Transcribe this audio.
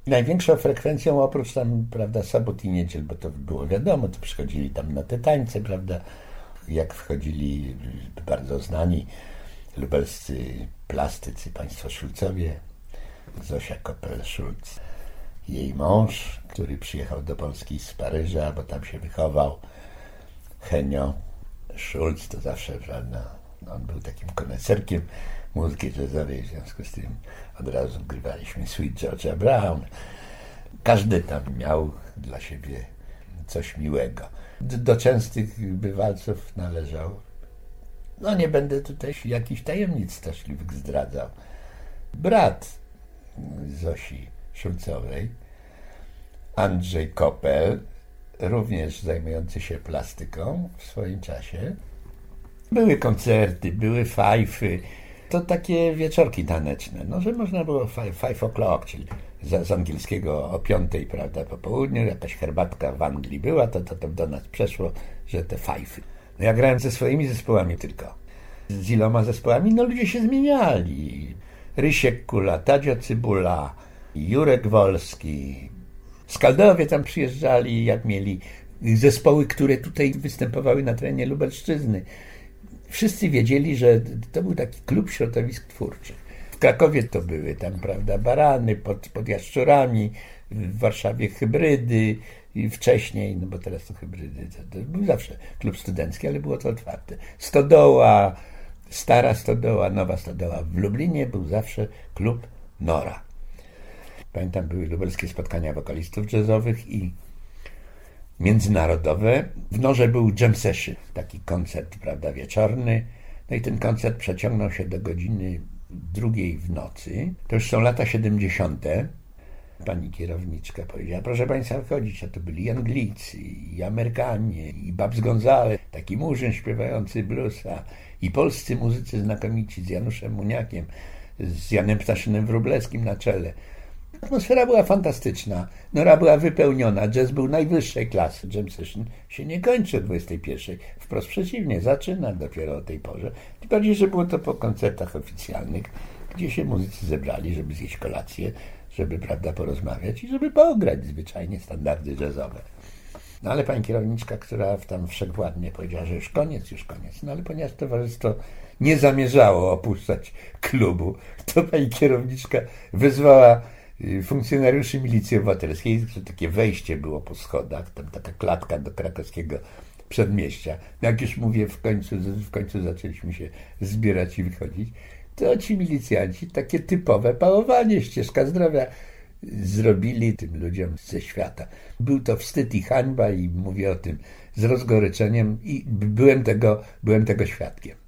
Największą frekwencją oprócz tam, prawda, sobot i niedziel, bo to było wiadomo, to przychodzili tam na te tańce, prawda, jak wchodzili bardzo znani lubelscy plastycy, państwo Szulcowie, Zosia Koppel-Szulc, jej mąż, który przyjechał do Polski z Paryża, bo tam się wychował, Henio Schulz, to zawsze, prawda, on był takim koneserkiem muzyki jazzowej, w związku z tym od razu grywaliśmy Sweet Georgia Brown. Każdy tam miał dla siebie coś miłego. Do częstych bywalców należał, no nie będę tutaj jakichś tajemnic straszliwych zdradzał, brat Zosi Szulcowej, Andrzej Koppel, również zajmujący się plastyką w swoim czasie. Były koncerty, były fajfy, to takie wieczorki taneczne, no, że można było 5 o'clock, czyli z angielskiego o 5, prawda, po południu, jakaś herbatka w Anglii była, to do nas przeszło, że te fajfy. No ja grałem ze swoimi zespołami tylko. Z iloma zespołami, no ludzie się zmieniali. Rysiek Kula, Tadzio Cybula, Jurek Wolski, Skaldowie tam przyjeżdżali, jak mieli zespoły, które tutaj występowały na terenie Lubelszczyzny. Wszyscy wiedzieli, że to był taki klub środowisk twórczych. W Krakowie to były tam, prawda, Barany pod Jaszczurami, w Warszawie Hybrydy i wcześniej, no bo teraz to Hybrydy, to był zawsze klub studencki, ale było to otwarte. Stodoła, Stara Stodoła, Nowa Stodoła. W Lublinie był zawsze klub Nora. Pamiętam, były lubelskie spotkania wokalistów jazzowych i międzynarodowe. W Norze był jam session, taki koncert, prawda, wieczorny. No i ten koncert przeciągnął się do godziny 2 w nocy. To już są lata 70. Pani kierowniczka powiedziała, proszę Państwa wchodzić, a to byli Anglicy, i Amerykanie, i Babs Gonzales, taki murzyn śpiewający bluesa, i polscy muzycy znakomici z Januszem Muniakiem, z Janem Ptaszynem Wróblewskim na czele. Atmosfera była fantastyczna, Nora była wypełniona, jazz był najwyższej klasy, jam session się nie kończy o 21, wprost przeciwnie, zaczyna dopiero o tej porze. Tym bardziej, że było to po koncertach oficjalnych, gdzie się muzycy zebrali, żeby zjeść kolację, żeby, prawda, porozmawiać i żeby pograć zwyczajnie standardy jazzowe. No ale pani kierowniczka, która tam wszechwładnie powiedziała, że już koniec. No ale ponieważ towarzystwo nie zamierzało opuszczać klubu, to pani kierowniczka wezwała funkcjonariuszy milicji obywatelskiej, że takie wejście było po schodach, tam taka klatka do krakowskiego przedmieścia. Jak już mówię, w końcu zaczęliśmy się zbierać i wychodzić, to ci milicjanci takie typowe pałowanie, ścieżka zdrowia zrobili tym ludziom ze świata. Był to wstyd i hańba i mówię o tym z rozgoryczeniem i byłem tego świadkiem.